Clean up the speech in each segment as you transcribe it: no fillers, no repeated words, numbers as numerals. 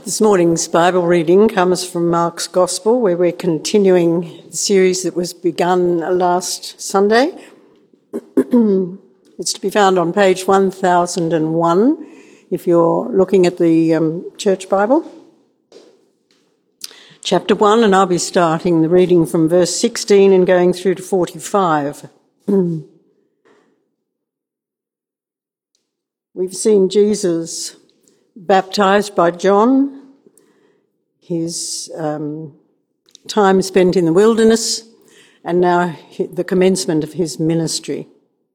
This morning's Bible reading comes from Mark's Gospel, where we're continuing the series that was begun last Sunday. It's to be found on page 1001 if you're looking at the Church Bible. Chapter 1, and I'll be starting the reading from verse 16 and going through to 45. We've seen Jesus baptised by John, his time spent in the wilderness, and now the commencement of his ministry.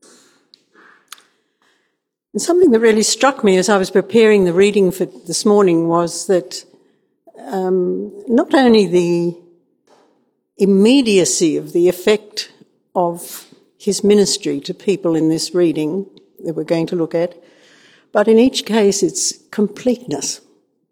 And something that really struck me as I was preparing the reading for this morning was that not only the immediacy of the effect of his ministry to people in this reading that we're going to look at, but in each case its completeness.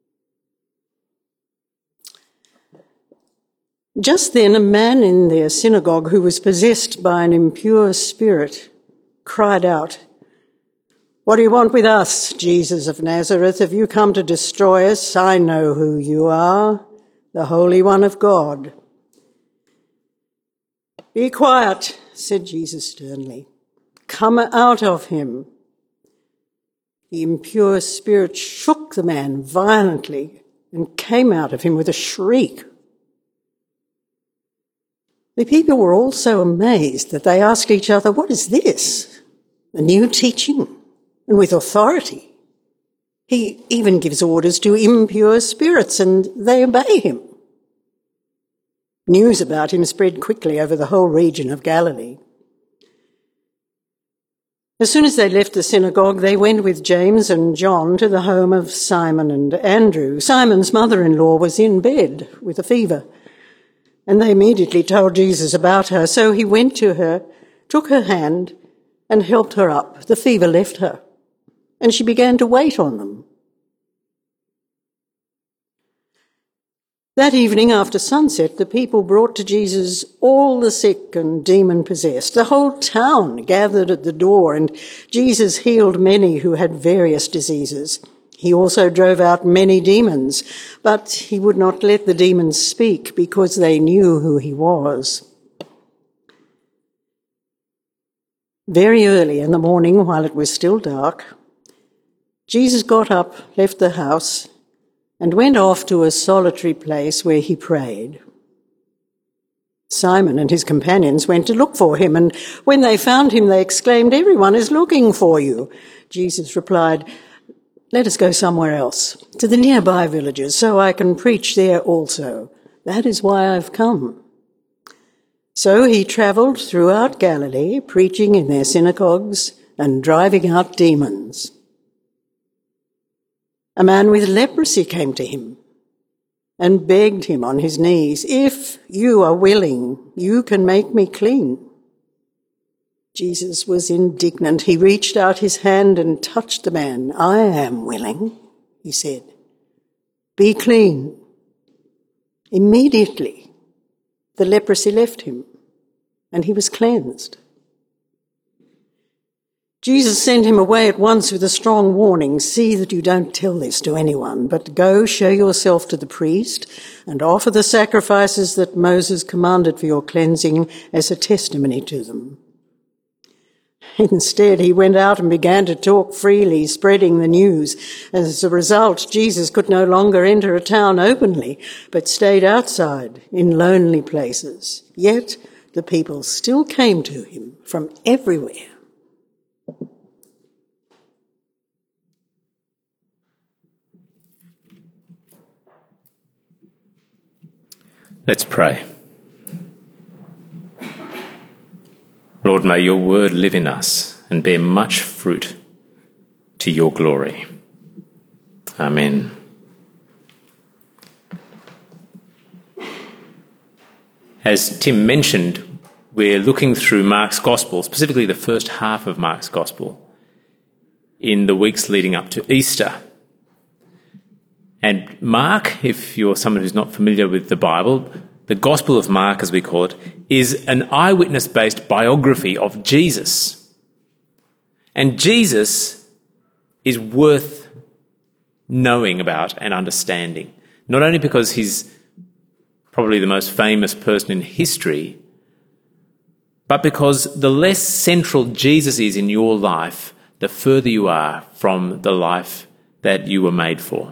Just then a man in their synagogue who was possessed by an impure spirit cried out, "What do you want with us, Jesus of Nazareth? Have you come to destroy us? I know who you are, the Holy One of God." "Be quiet," said Jesus sternly. "Come out of him." The impure spirit shook the man violently and came out of him with a shriek. The people were all so amazed that they asked each other, "What is this? A new teaching, and with authority. He even gives orders to impure spirits, and they obey him." News about him spread quickly over the whole region of Galilee. As soon as they left the synagogue, they went with James and John to the home of Simon and Andrew. Simon's mother-in-law was in bed with a fever, and they immediately told Jesus about her. So he went to her, took her hand, and helped her up. The fever left her, and she began to wait on them. That evening after sunset, the people brought to Jesus all the sick and demon-possessed. The whole town gathered at the door, and Jesus healed many who had various diseases. He also drove out many demons, but he would not let the demons speak because they knew who he was. Very early in the morning, while it was still dark, Jesus got up, left the house, and went off to a solitary place where he prayed. Simon and his companions went to look for him, and when they found him, they exclaimed, "Everyone is looking for you." Jesus replied, "Let us go somewhere else, to the nearby villages, so I can preach there also. That is why I've come." So he travelled throughout Galilee, preaching in their synagogues and driving out demons. A man with leprosy came to him and begged him on his knees, "If you are willing, you can make me clean." Jesus was indignant. He reached out his hand and touched the man. "I am willing," he said. "Be clean." Immediately, the leprosy left him, and he was cleansed. Jesus sent him away at once with a strong warning, "See that you don't tell this to anyone, but go show yourself to the priest and offer the sacrifices that Moses commanded for your cleansing as a testimony to them." Instead, he went out and began to talk freely, spreading the news. As a result, Jesus could no longer enter a town openly, but stayed outside in lonely places. Yet the people still came to him from everywhere. Let's pray. Lord, may your word live in us and bear much fruit to your glory. Amen. As Tim mentioned, we're looking through Mark's Gospel, specifically the first half of Mark's Gospel, in the weeks leading up to Easter. And Mark, if you're someone who's not familiar with the Bible, the Gospel of Mark, as we call it, is an eyewitness-based biography of Jesus. And Jesus is worth knowing about and understanding. Not only because he's probably the most famous person in history, but because the less central Jesus is in your life, the further you are from the life that you were made for.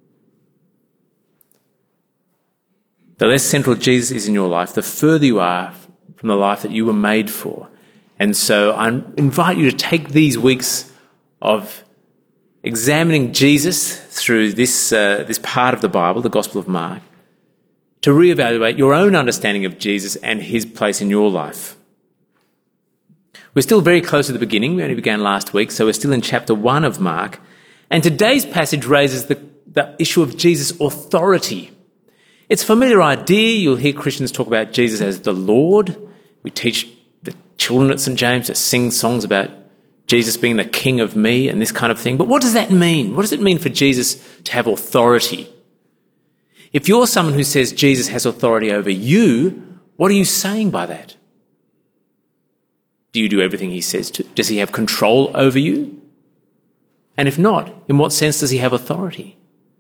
The less central Jesus is in your life, the further you are from the life that you were made for. And so I invite you to take these weeks of examining Jesus through this part of the Bible, the Gospel of Mark, to reevaluate your own understanding of Jesus and his place in your life. We're still very close to the beginning. We only began last week, so we're still in chapter 1 of Mark. And today's passage raises the issue of Jesus' authority. It's a familiar idea. You'll hear Christians talk about Jesus as the Lord. We teach the children at St. James to sing songs about Jesus being the King of me and this kind of thing. But what does that mean? What does it mean for Jesus to have authority? If you're someone who says Jesus has authority over you, what are you saying by that? Do you do everything he says to? Does he have control over you? And if not, in what sense does he have authority?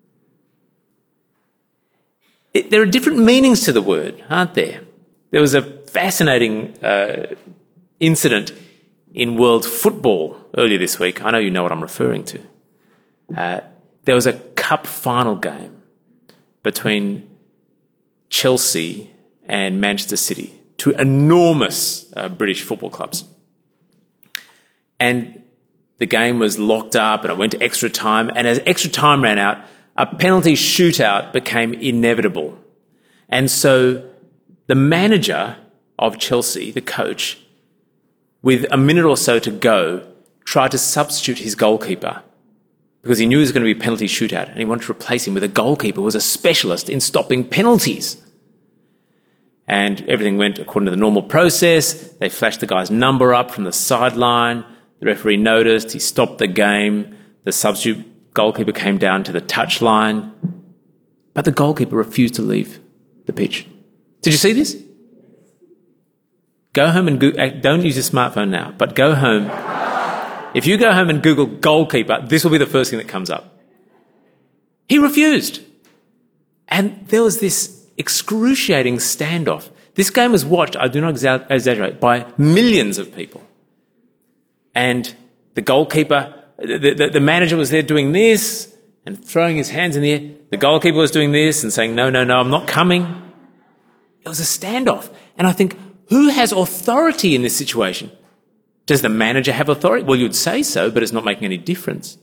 There are different meanings to the word, aren't there? There was a fascinating incident in world football earlier this week. I know you know what I'm referring to. There was a cup final game between Chelsea and Manchester City, two enormous British football clubs. And the game was locked up and it went to extra time. And as extra time ran out, a penalty shootout became inevitable. And so the manager of Chelsea, the coach, with a minute or so to go, tried to substitute his goalkeeper because he knew it was going to be a penalty shootout and he wanted to replace him with a goalkeeper who was a specialist in stopping penalties. And everything went according to the normal process. They flashed the guy's number up from the sideline. The referee noticed. He stopped the game. The substitute goalkeeper came down to the touchline. But the goalkeeper refused to leave the pitch. Did you see this? Go home and don't use your smartphone now, but go home. If you go home and Google goalkeeper, this will be the first thing that comes up. He refused. And there was this excruciating standoff. This game was watched, I do not exaggerate, by millions of people. And the goalkeeper, the manager was there doing this and throwing his hands in the air. The goalkeeper was doing this and saying, no, I'm not coming. It was a standoff. And I think, who has authority in this situation? Does the manager have authority? Well, you'd say so, but it's not making any difference.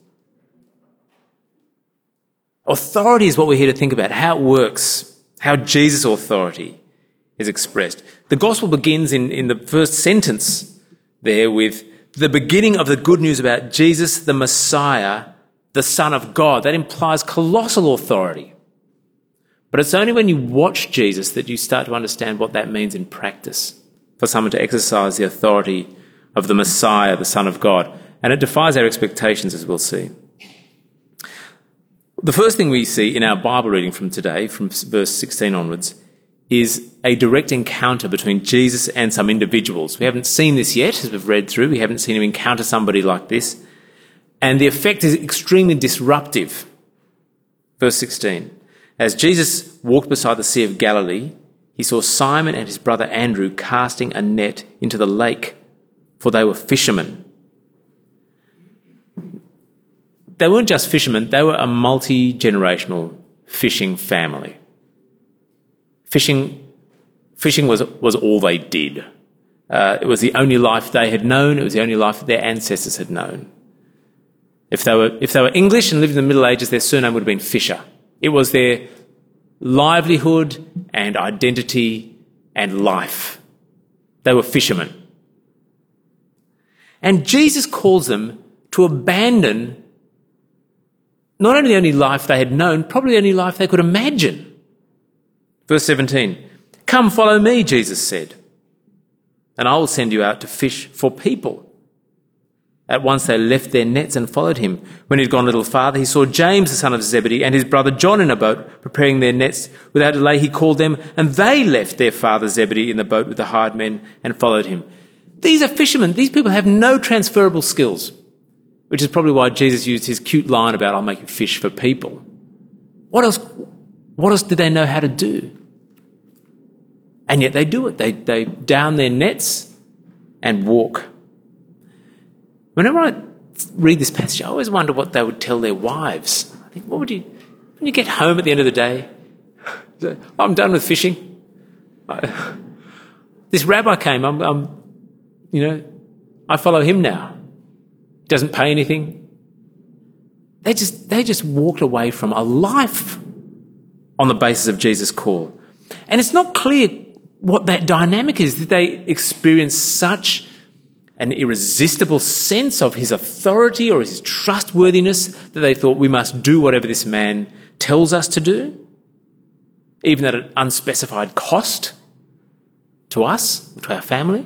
Authority is what we're here to think about, how it works, how Jesus' authority is expressed. The gospel begins in the first sentence there with the beginning of the good news about Jesus, the Messiah, the Son of God. That implies colossal authority. But it's only when you watch Jesus that you start to understand what that means in practice for someone to exercise the authority of the Messiah, the Son of God. And it defies our expectations, as we'll see. The first thing we see in our Bible reading from today, from verse 16 onwards, is a direct encounter between Jesus and some individuals. We haven't seen this yet, as we've read through. We haven't seen him encounter somebody like this. And the effect is extremely disruptive. Verse 16. As Jesus walked beside the Sea of Galilee, he saw Simon and his brother Andrew casting a net into the lake, for they were fishermen. They weren't just fishermen, they were a multi-generational fishing family. Fishing was all they did. It was the only life they had known. It was the only life their ancestors had known. If they were English and lived in the Middle Ages, their surname would have been Fisher. It was their livelihood and identity and life. They were fishermen. And Jesus calls them to abandon not only the only life they had known, probably the only life they could imagine. Verse 17, "Come, follow me," Jesus said, "and I will send you out to fish for people." At once they left their nets and followed him. When he had gone a little farther, he saw James, the son of Zebedee, and his brother John in a boat, preparing their nets. Without delay he called them, and they left their father Zebedee in the boat with the hired men and followed him. These are fishermen. These people have no transferable skills. which is probably why Jesus used his cute line about, I'll make you fish for people. What else did they know how to do? And yet they do it. They down their nets and walk. Whenever I read this passage, I always wonder what they would tell their wives. I think, when you get home at the end of the day, I'm done with fishing. This rabbi came, I follow him now. Doesn't pay anything. They just walked away from a life on the basis of Jesus' call. And it's not clear what that dynamic is. Did they experience such an irresistible sense of his authority or his trustworthiness that they thought we must do whatever this man tells us to do, even at an unspecified cost to us, to our family?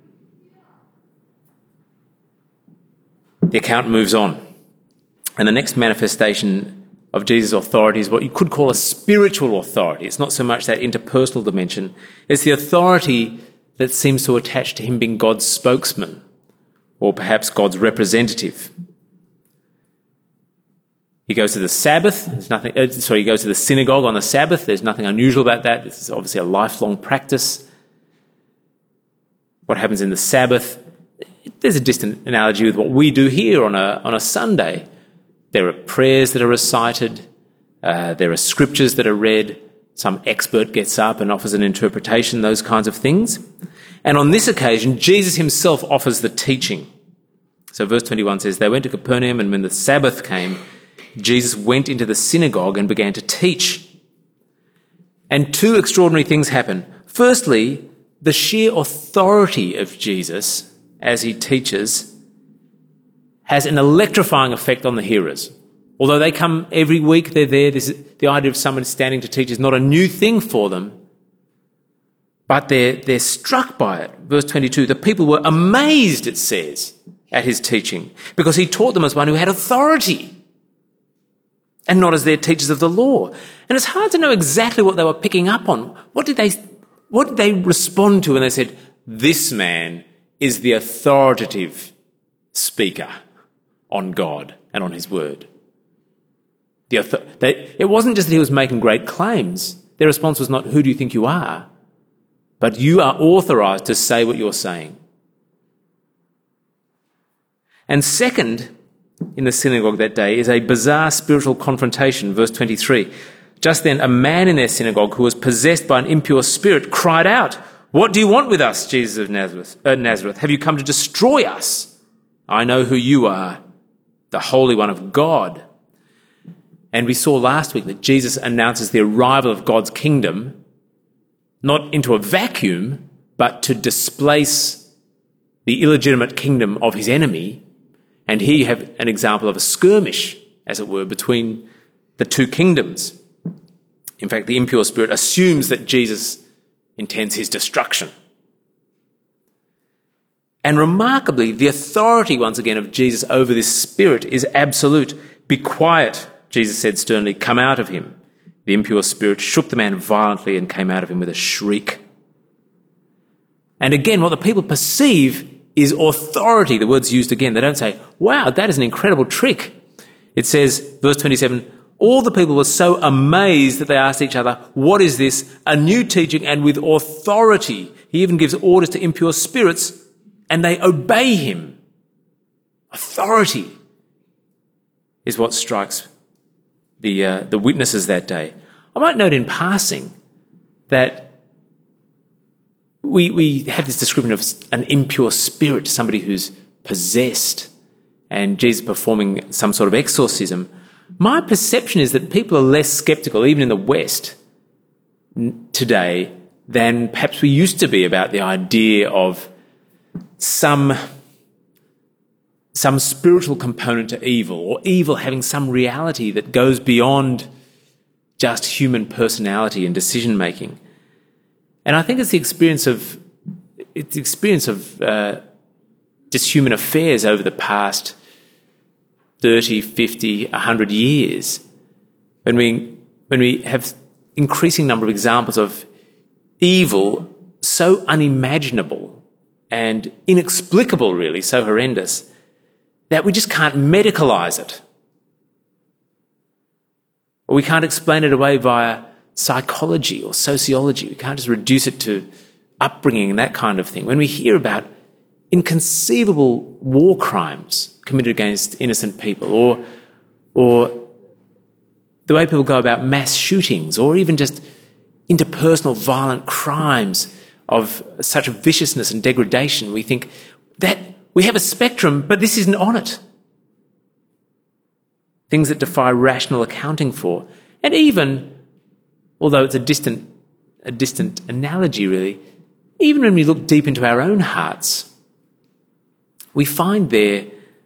The account moves on. And the next manifestation of Jesus' authority is what you could call a spiritual authority. It's not so much that interpersonal dimension. It's the authority that seems to attach to him being God's spokesman, or perhaps God's representative. He goes to the Sabbath. He goes to the synagogue on the Sabbath. There's nothing unusual about that. This is obviously a lifelong practice. What happens in the Sabbath? There's a distant analogy with what we do here on a Sunday. There are prayers that are recited. There are scriptures that are read. Some expert gets up and offers an interpretation, those kinds of things. And on this occasion, Jesus himself offers the teaching. So verse 21 says, they went to Capernaum, and when the Sabbath came, Jesus went into the synagogue and began to teach. And two extraordinary things happen. Firstly, the sheer authority of Jesus as he teaches has an electrifying effect on the hearers. Although they come every week, they're there. The idea of someone standing to teach is not a new thing for them, but they're struck by it. Verse 22, the people were amazed, it says, at his teaching, because he taught them as one who had authority and not as their teachers of the law. And it's hard to know exactly what they were picking up on. What did they respond to when they said, this man is the authoritative speaker on God and on his word? It wasn't just that he was making great claims. Their response was not, who do you think you are? But you are authorized to say what you're saying. And second, in the synagogue that day, is a bizarre spiritual confrontation. Verse 23. Just then, a man in their synagogue who was possessed by an impure spirit cried out, what do you want with us, Jesus of Nazareth? Have you come to destroy us? I know who you are, the Holy One of God. And we saw last week that Jesus announces the arrival of God's kingdom, not into a vacuum, but to displace the illegitimate kingdom of his enemy. And here you have an example of a skirmish, as it were, between the two kingdoms. In fact, the impure spirit assumes that Jesus intends his destruction. And remarkably, the authority, once again, of Jesus over this spirit is absolute. Be quiet, Jesus said sternly, come out of him. The impure spirit shook the man violently and came out of him with a shriek. And again, what the people perceive is authority. The word's used again. They don't say, wow, that is an incredible trick. It says, verse 27, all the people were so amazed that they asked each other, what is this? A new teaching and with authority. He even gives orders to impure spirits and they obey him. Authority is what strikes the witnesses that day. I might note in passing that we have this description of an impure spirit, somebody who's possessed, and Jesus performing some sort of exorcism. My perception is that people are less sceptical, even in the West today, than perhaps we used to be about the idea of some spiritual component to evil, or evil having some reality that goes beyond just human personality and decision-making. And I think it's the experience of just human affairs over the past 30, 50, 100 years, when we have increasing number of examples of evil so unimaginable and inexplicable, really, so horrendous, that we just can't medicalise it. Or we can't explain it away via psychology or sociology. We can't just reduce it to upbringing and that kind of thing. When we hear about inconceivable war crimes committed against innocent people, or the way people go about mass shootings, or even just interpersonal violent crimes of such viciousness and degradation, we think that we have a spectrum, but this isn't on it. Things that defy rational accounting for. And even, although it's a distant analogy really, even when we look deep into our own hearts, we find there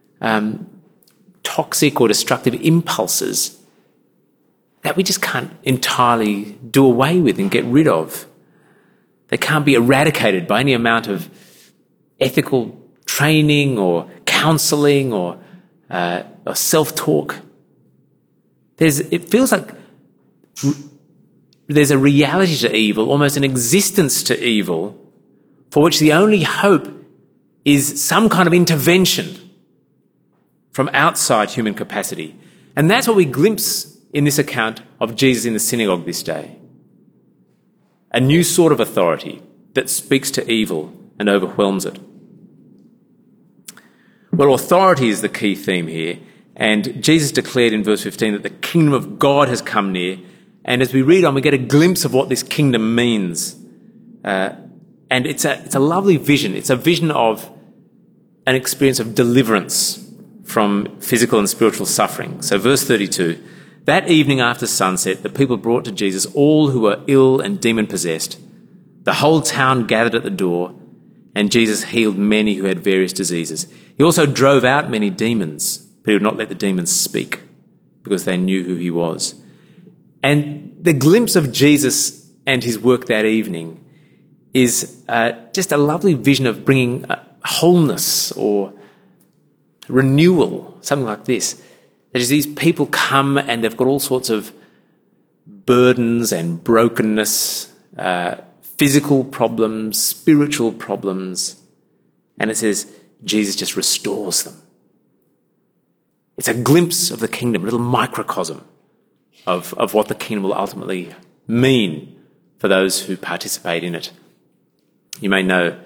toxic or destructive impulses that we just can't entirely do away with and get rid of. They can't be eradicated by any amount of ethical training or counselling or self-talk. It feels like there's a reality to evil, almost an existence to evil, for which the only hope is some kind of intervention from outside human capacity. And that's what we glimpse in this account of Jesus in the synagogue this day. A new sort of authority that speaks to evil and overwhelms it. Well, authority is the key theme here, and Jesus declared in verse 15 that the kingdom of God has come near, and as we read on, we get a glimpse of what this kingdom means. And it's a lovely vision. It's a vision of an experience of deliverance from physical and spiritual suffering. So verse 32, that evening after sunset, the people brought to Jesus all who were ill and demon-possessed. The whole town gathered at the door, and Jesus healed many who had various diseases. He also drove out many demons, but he would not let the demons speak because they knew who he was. And the glimpse of Jesus and his work that evening is just a lovely vision of bringing wholeness or renewal, something like this. That is, these people come and they've got all sorts of burdens and brokenness, physical problems, spiritual problems, and it says Jesus just restores them. It's a glimpse of the kingdom, a little microcosm of what the kingdom will ultimately mean for those who participate in it. You may know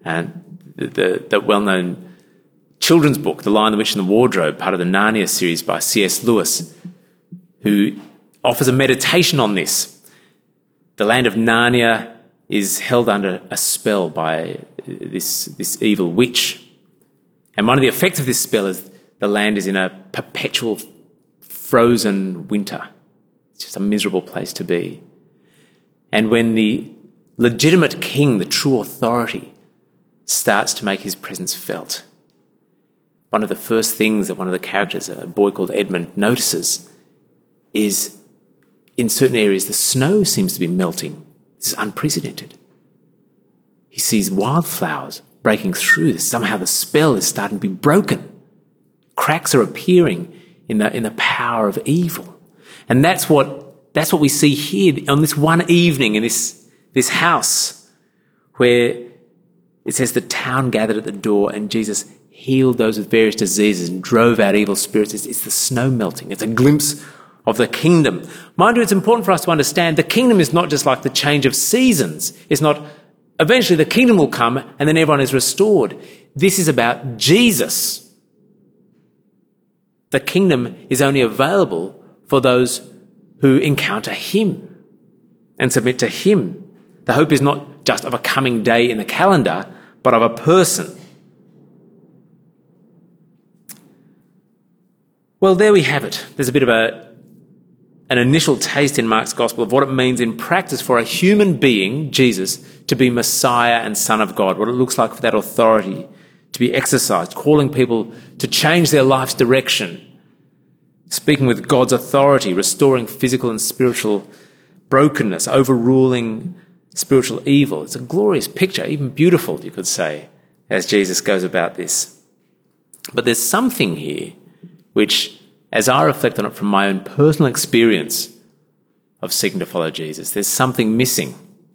the well-known children's book, The Lion, the Witch and the Wardrobe, part of the Narnia series by C.S. Lewis, who offers a meditation on this. The land of Narnia is held under a spell by this evil witch. And one of the effects of this spell is the land is in a perpetual frozen winter. It's just a miserable place to be. And when the legitimate king, the true authority, starts to make his presence felt, one of the first things that one of the characters, a boy called Edmund, notices is in certain areas the snow seems to be melting. This is unprecedented. He sees wildflowers breaking through. Somehow the spell is starting to be broken. Cracks are appearing in the power of evil. And that's what we see here on this one evening in this house where it says the town gathered at the door and Jesus healed those with various diseases and drove out evil spirits. It's the snow melting. It's a glimpse of the kingdom. Mind you, it's important for us to understand the kingdom is not just like the change of seasons. It's not eventually the kingdom will come and then everyone is restored. This is about Jesus. The kingdom is only available for those who encounter him and submit to him. The hope is not just of a coming day in the calendar, but of a person. Well, there we have it. There's a bit of an initial taste in Mark's gospel of what it means in practice for a human being, Jesus, to be Messiah and Son of God, what it looks like for that authority to be exercised, calling people to change their life's direction, speaking with God's authority, restoring physical and spiritual brokenness, overruling spiritual evil. It's a glorious picture, even beautiful, you could say, as Jesus goes about this. But there's something here which, as I reflect on it from my own personal experience of seeking to follow Jesus, there's something missing.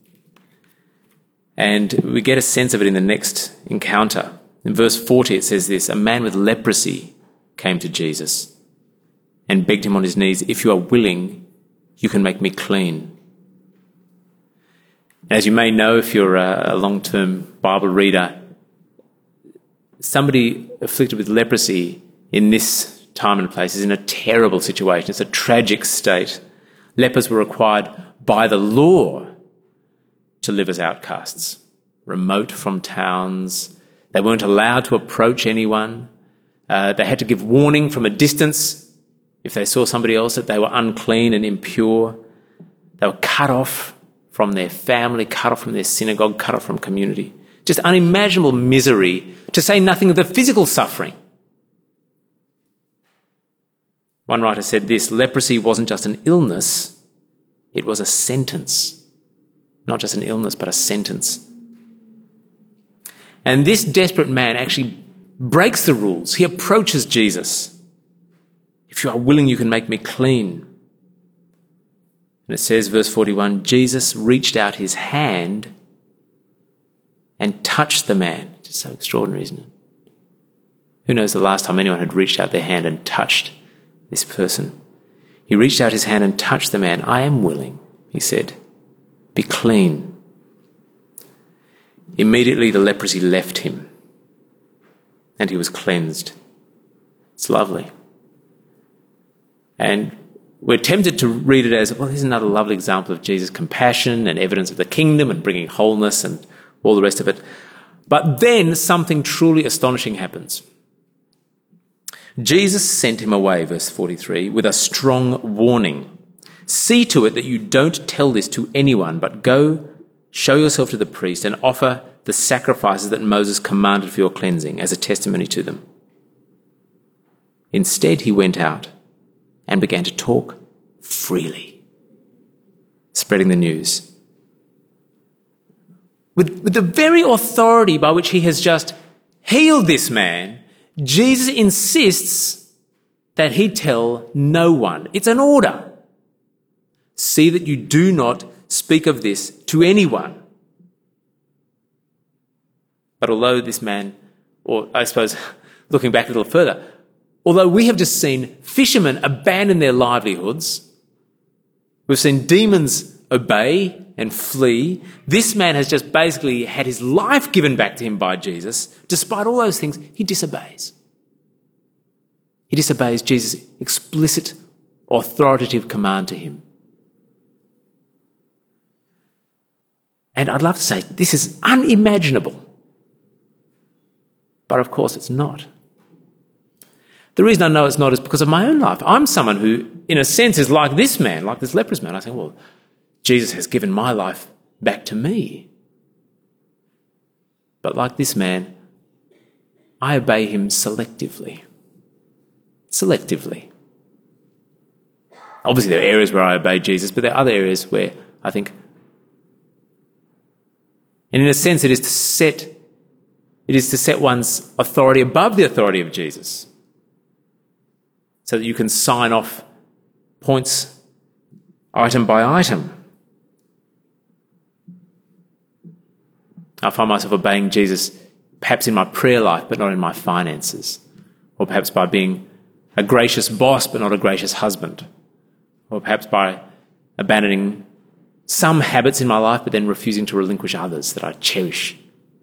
And we get a sense of it in the next encounter. In verse 40 it says this, a man with leprosy came to Jesus and begged him on his knees, "If you are willing, you can make me clean." As you may know, if you're a long-term Bible reader, somebody afflicted with leprosy in this time and place is in a terrible situation. It's a tragic state. Lepers were required by the law to live as outcasts, remote from towns. They weren't allowed to approach anyone. They had to give warning from a distance if they saw somebody else that they were unclean and impure. They were cut off from their family, cut off from their synagogue, cut off from community. Just unimaginable misery, to say nothing of the physical suffering. One writer said this: leprosy wasn't just an illness, it was a sentence. Not just an illness, but a sentence. And this desperate man actually breaks the rules. He approaches Jesus. "If you are willing, you can make me clean." And it says, verse 41, Jesus reached out his hand and touched the man. It's so extraordinary, isn't it? Who knows the last time anyone had reached out their hand and touched this person? He reached out his hand and touched the man. "I am willing," he said. "Be clean." Immediately the leprosy left him and he was cleansed. It's lovely. And we're tempted to read it as, well, here's another lovely example of Jesus' compassion and evidence of the kingdom and bringing wholeness and all the rest of it. But then something truly astonishing happens. Jesus sent him away, verse 43, with a strong warning. "See to it that you don't tell this to anyone, but go, show yourself to the priest and offer the sacrifices that Moses commanded for your cleansing as a testimony to them." Instead, he went out and began to talk freely, spreading the news. With the very authority by which he has just healed this man, Jesus insists that he tell no one. It's an order. "See that you do not speak of this to anyone." But although this man, or I suppose looking back a little further, although we have just seen fishermen abandon their livelihoods, we've seen demons obey and flee, this man has just basically had his life given back to him by Jesus. Despite all those things, he disobeys. He disobeys Jesus' explicit, authoritative command to him. And I'd love to say this is unimaginable. But of course it's not. The reason I know it's not is because of my own life. I'm someone who, in a sense, is like this man, like this leprous man. I think, well, Jesus has given my life back to me. But like this man, I obey him selectively. Selectively. Obviously there are areas where I obey Jesus, but there are other areas where I think, and in a sense it is to set one's authority above the authority of Jesus, so that you can sign off points item by item. I find myself obeying Jesus perhaps in my prayer life but not in my finances, or perhaps by being a gracious boss but not a gracious husband, or perhaps by abandoning some habits in my life but then refusing to relinquish others that I cherish.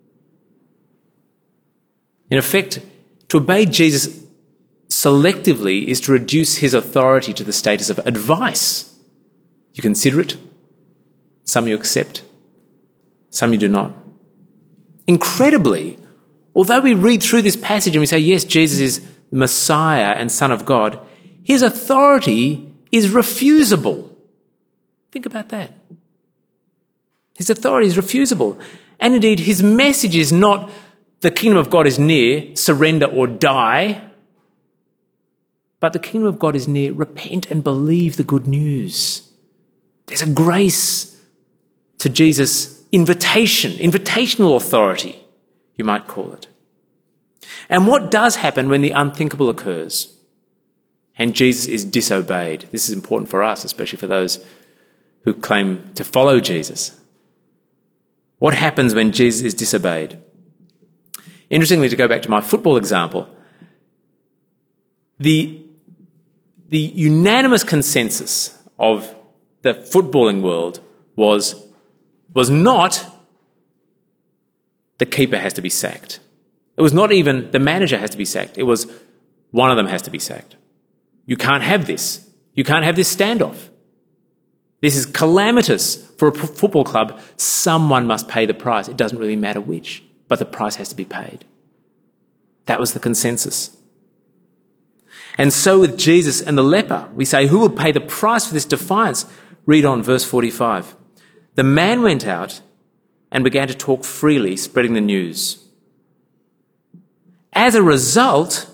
In effect, to obey Jesus selectively is to reduce his authority to the status of advice. You consider it, some you accept, some you do not. Incredibly, although we read through this passage and we say, yes, Jesus is the Messiah and Son of God, his authority is refusable. Think about that. His authority is refusable. And indeed, his message is not, the kingdom of God is near, surrender or die. But the kingdom of God is near, repent and believe the good news. There's a grace to Jesus' invitational authority, you might call it. And what does happen when the unthinkable occurs and Jesus is disobeyed? This is important for us, especially for those who claim to follow Jesus. What happens when Jesus is disobeyed? Interestingly, to go back to my football example, the unanimous consensus of the footballing world was not the keeper has to be sacked. It was not even the manager has to be sacked. It was one of them has to be sacked. You can't have this. You can't have this standoff. This is calamitous for a football club. Someone must pay the price. It doesn't really matter which, but the price has to be paid. That was the consensus. And so with Jesus and the leper, we say, who will pay the price for this defiance? Read on, verse 45. The man went out and began to talk freely, spreading the news. As a result,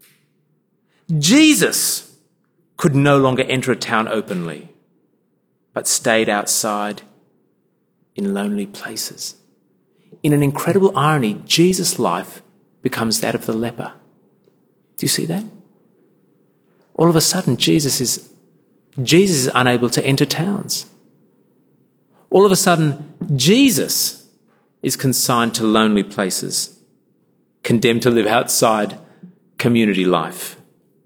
Jesus could no longer enter a town openly, but stayed outside in lonely places. In an incredible irony, Jesus' life becomes that of the leper. Do you see that? All of a sudden, Jesus is unable to enter towns. All of a sudden, Jesus is consigned to lonely places, condemned to live outside community life.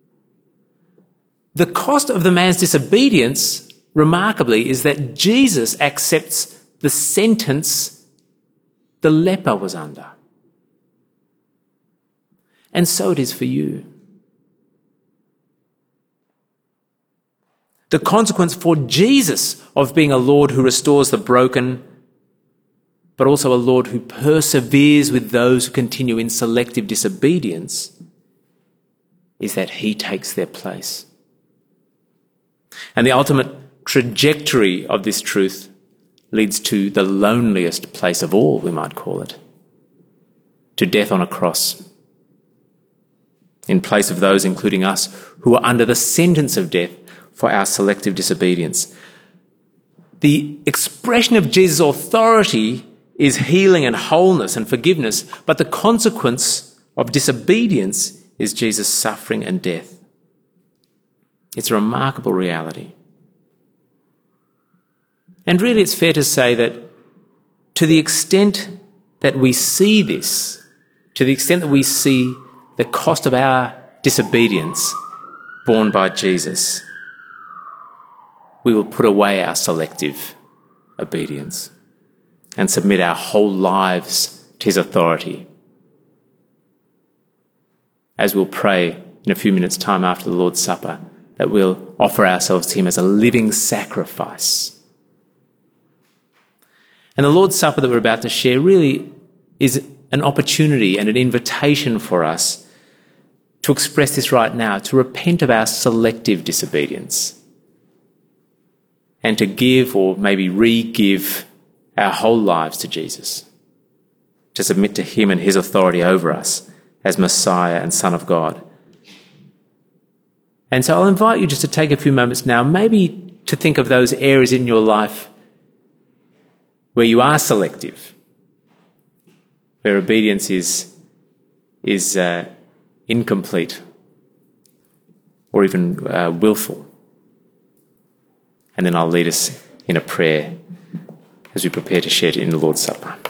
The cost of the man's disobedience, remarkably, is that Jesus accepts the sentence the leper was under. And so it is for you. The consequence for Jesus of being a Lord who restores the broken, but also a Lord who perseveres with those who continue in selective disobedience, is that he takes their place. And the ultimate trajectory of this truth leads to the loneliest place of all, we might call it, to death on a cross, in place of those, including us, who are under the sentence of death for our selective disobedience. The expression of Jesus' authority is healing and wholeness and forgiveness, but the consequence of disobedience is Jesus' suffering and death. It's a remarkable reality. And really it's fair to say that to the extent that we see this, to the extent that we see the cost of our disobedience borne by Jesus, we will put away our selective obedience and submit our whole lives to his authority. As we'll pray in a few minutes' time after the Lord's Supper, that we'll offer ourselves to him as a living sacrifice. And the Lord's Supper that we're about to share really is an opportunity and an invitation for us to express this right now, to repent of our selective disobedience and to give or maybe re-give our whole lives to Jesus, to submit to him and his authority over us as Messiah and Son of God. And so I'll invite you just to take a few moments now, maybe to think of those areas in your life where you are selective, where obedience is incomplete or even willful. And then I'll lead us in a prayer as we prepare to share it in the Lord's Supper.